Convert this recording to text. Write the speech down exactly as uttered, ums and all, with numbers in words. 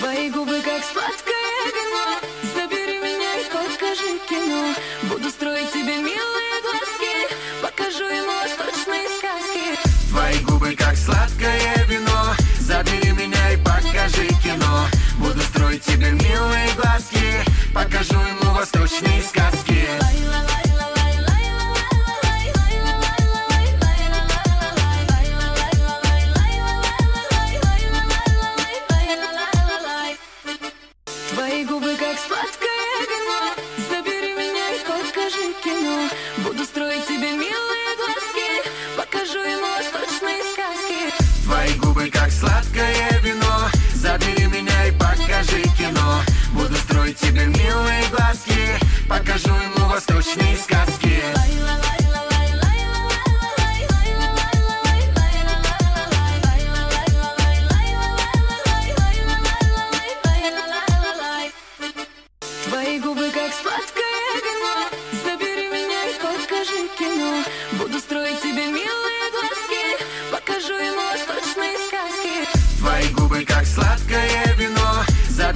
Твои губы как сладкое вино. Забери меня и покажи кино. Буду строить тебе милые глазки. Покажу ему восточные сказки. Твои губы как сладкое вино. Забери меня и покажи кино. Буду строить тебе милые глазки. Покажу ему восточные сказки. Твои губы как сладкое вино. Забери меня и покажи кино. Буду строить тебе милые глазки. Покажу ему восточные сказки. Твои губы как сладкое вино. Забери меня и покажи кино. Буду строить тебе милые глазки. Покажу ему восточные сказки. Твои губы как сладкое вино. Забери меня и покажи кино. Буду строить